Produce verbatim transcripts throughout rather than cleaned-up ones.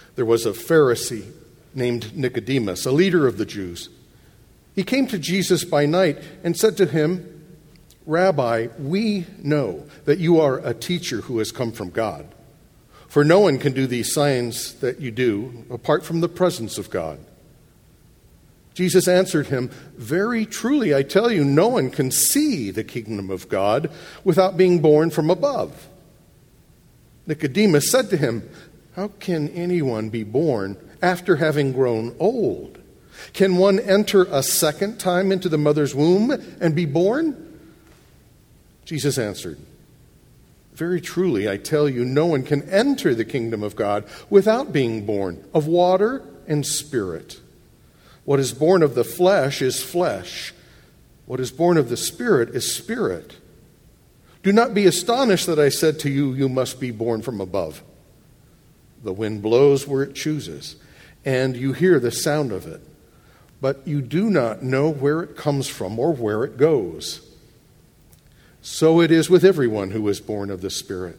There was a Pharisee named Nicodemus, a leader of the Jews. He came to Jesus by night and said to him, "Rabbi, we know that you are a teacher who has come from God. For no one can do these signs that you do apart from the presence of God." Jesus answered him, "Very truly, I tell you, no one can see the kingdom of God without being born from above." Nicodemus said to him, "How can anyone be born after having grown old? Can one enter a second time into the mother's womb and be born?" Jesus answered, "Very truly, I tell you, no one can enter the kingdom of God without being born of water and spirit. What is born of the flesh is flesh. What is born of the Spirit is spirit. Do not be astonished that I said to you, you must be born from above. The wind blows where it chooses, and you hear the sound of it, but you do not know where it comes from or where it goes. So it is with everyone who is born of the Spirit."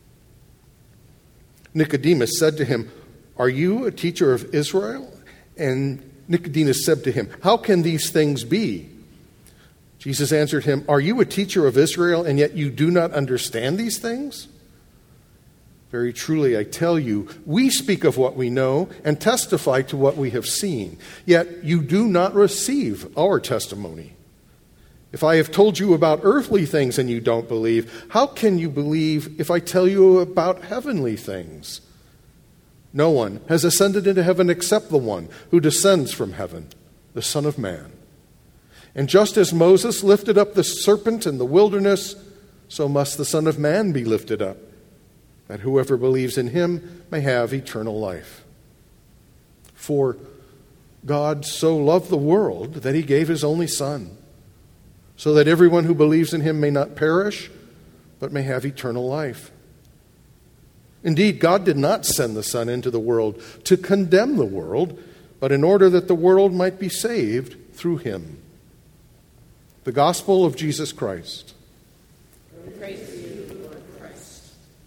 Nicodemus said to him, "Are you a teacher of Israel?" And Nicodemus said to him, "How can these things be?" Jesus answered him, "Are you a teacher of Israel, and yet you do not understand these things? Very truly, I tell you, we speak of what we know and testify to what we have seen, yet you do not receive our testimony. If I have told you about earthly things and you don't believe, how can you believe if I tell you about heavenly things? No one has ascended into heaven except the one who descends from heaven, the Son of Man. And just as Moses lifted up the serpent in the wilderness, so must the Son of Man be lifted up, that whoever believes in him may have eternal life. For God so loved the world that he gave his only Son, so that everyone who believes in him may not perish, but may have eternal life. Indeed, God did not send the Son into the world to condemn the world, but in order that the world might be saved through him." The Gospel of Jesus Christ. Praise to you, Lord Christ.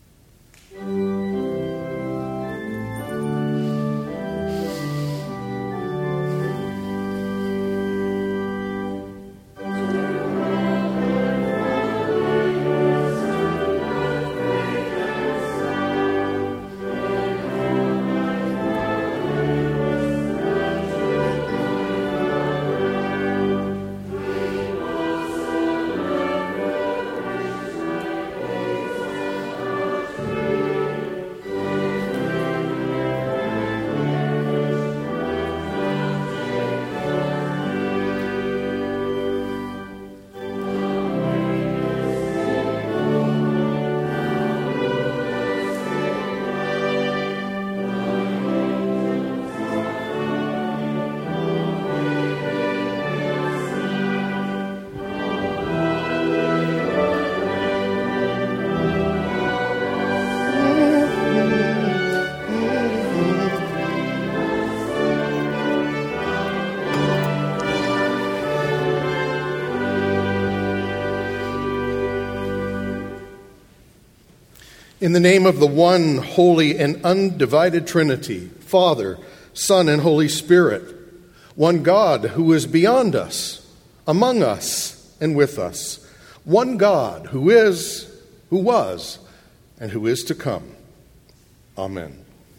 In the name of the one holy and undivided Trinity, Father, Son, and Holy Spirit, one God who is beyond us, among us, and with us, one God who is, who was, and who is to come. Amen.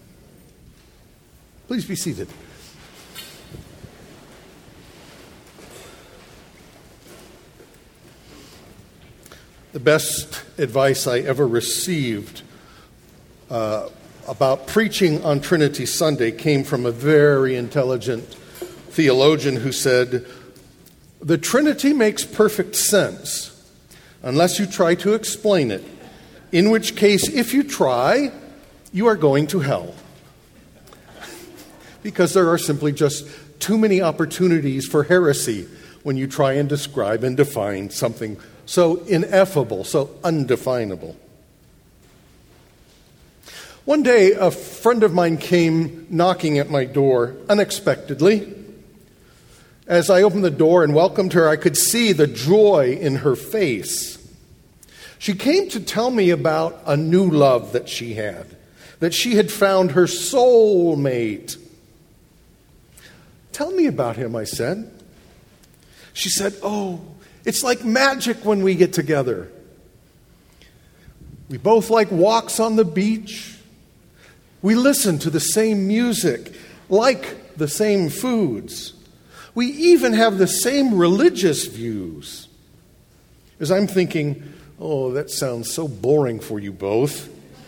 Please be seated. The best advice I ever received uh, about preaching on Trinity Sunday came from a very intelligent theologian who said, "The Trinity makes perfect sense unless you try to explain it, in which case, if you try, you are going to hell." Because there are simply just too many opportunities for heresy when you try and describe and define something so ineffable, so undefinable. One day, a friend of mine came knocking at my door unexpectedly. As I opened the door and welcomed her, I could see the joy in her face. She came to tell me about a new love that she had, that she had found her soul mate. Tell me about him, I said. She said, oh, it's like magic when we get together. We both like walks on the beach. We listen to the same music, like the same foods. We even have the same religious views. As I'm thinking, oh, that sounds so boring for you both.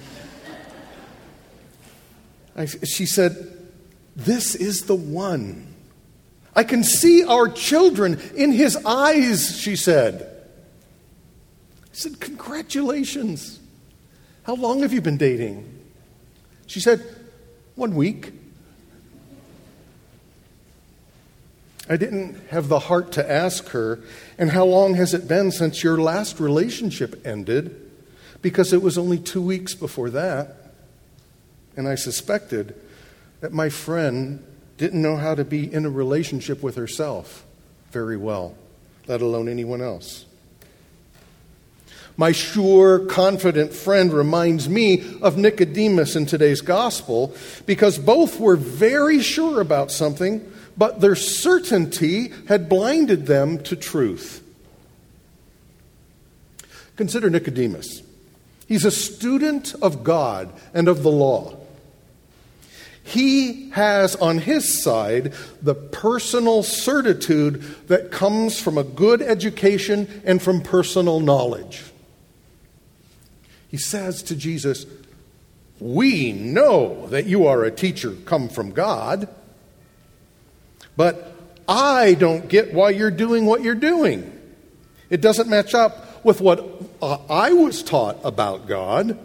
I, she said, this is the one. I can see our children in his eyes, she said. I said, congratulations. How long have you been dating? She said, one week. I didn't have the heart to ask her, and how long has it been since your last relationship ended? Because it was only two weeks before that. And I suspected that my friend didn't know how to be in a relationship with herself very well, let alone anyone else. My sure, confident friend reminds me of Nicodemus in today's gospel because both were very sure about something, but their certainty had blinded them to truth. Consider Nicodemus. He's a student of God and of the law. He has on his side the personal certitude that comes from a good education and from personal knowledge. He says to Jesus, we know that you are a teacher come from God, but I don't get why you're doing what you're doing. It doesn't match up with what uh, I was taught about God.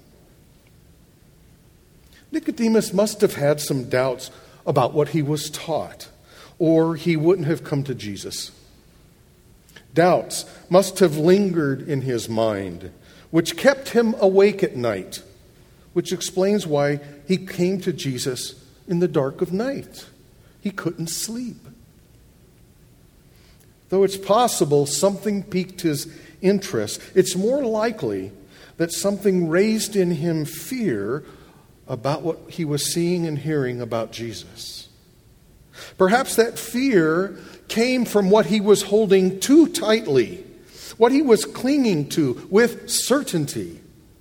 Nicodemus must have had some doubts about what he was taught, or he wouldn't have come to Jesus. Doubts must have lingered in his mind, which kept him awake at night, which explains why he came to Jesus in the dark of night. He couldn't sleep. Though it's possible something piqued his interest, it's more likely that something raised in him fear about what he was seeing and hearing about Jesus. Perhaps that fear came from what he was holding too tightly, what he was clinging to with certainty.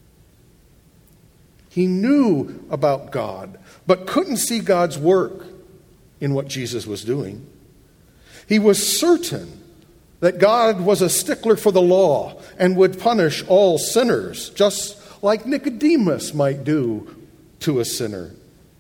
He knew about God, but couldn't see God's work in what Jesus was doing. He was certain that God was a stickler for the law and would punish all sinners, just like Nicodemus might do to a sinner.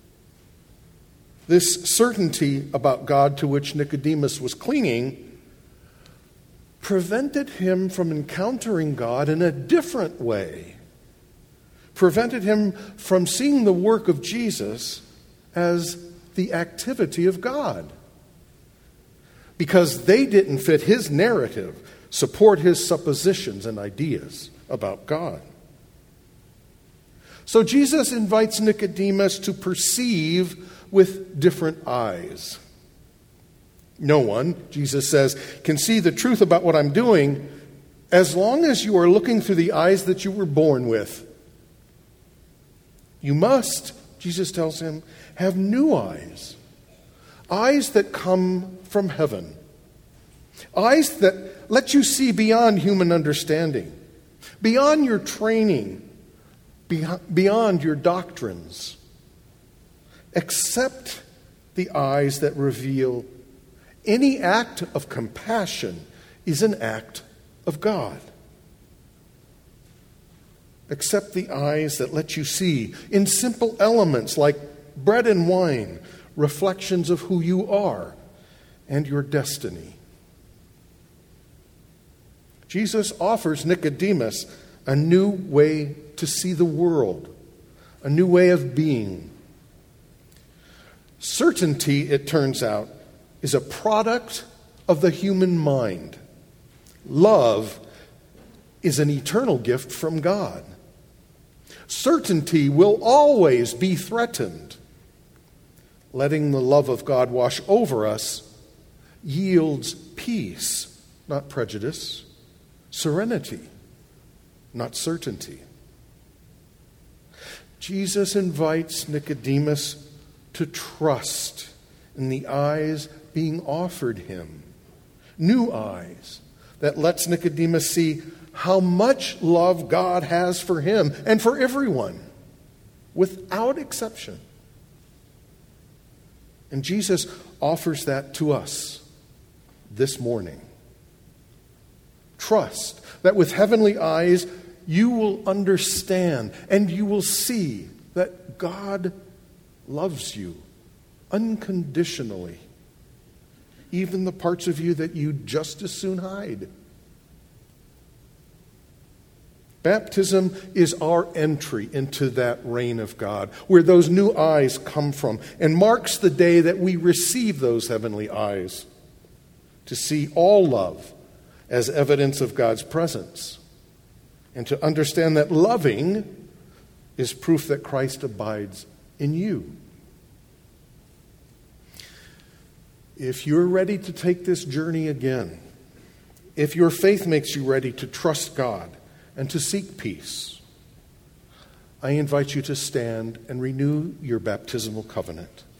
This certainty about God to which Nicodemus was clinging prevented him from encountering God in a different way, prevented him from seeing the work of Jesus as the activity of God, because they didn't fit his narrative, support his suppositions and ideas about God. So Jesus invites Nicodemus to perceive with different eyes. No one, Jesus says, can see the truth about what I'm doing as long as you are looking through the eyes that you were born with. You must, Jesus tells him, have new eyes. Eyes that come from heaven. Eyes that let you see beyond human understanding, beyond your training, beyond your doctrines. Accept the eyes that reveal any act of compassion is an act of God. Accept the eyes that let you see in simple elements like bread and wine, reflections of who you are and your destiny. Jesus offers Nicodemus a new way to see the world, a new way of being. Certainty, it turns out, is a product of the human mind. Love is an eternal gift from God. Certainty will always be threatened. Letting the love of God wash over us yields peace, not prejudice, serenity, not certainty. Jesus invites Nicodemus to trust in the eyes being offered him. New eyes that lets Nicodemus see how much love God has for him and for everyone, without exception. And Jesus offers that to us this morning. Trust that with heavenly eyes you will understand and you will see that God loves you unconditionally, even the parts of you that you just as soon hide. Baptism is our entry into that reign of God, where those new eyes come from, and marks the day that we receive those heavenly eyes to see all love as evidence of God's presence, and to understand that loving is proof that Christ abides in you. If you're ready to take this journey again, if your faith makes you ready to trust God and to seek peace, I invite you to stand and renew your baptismal covenant.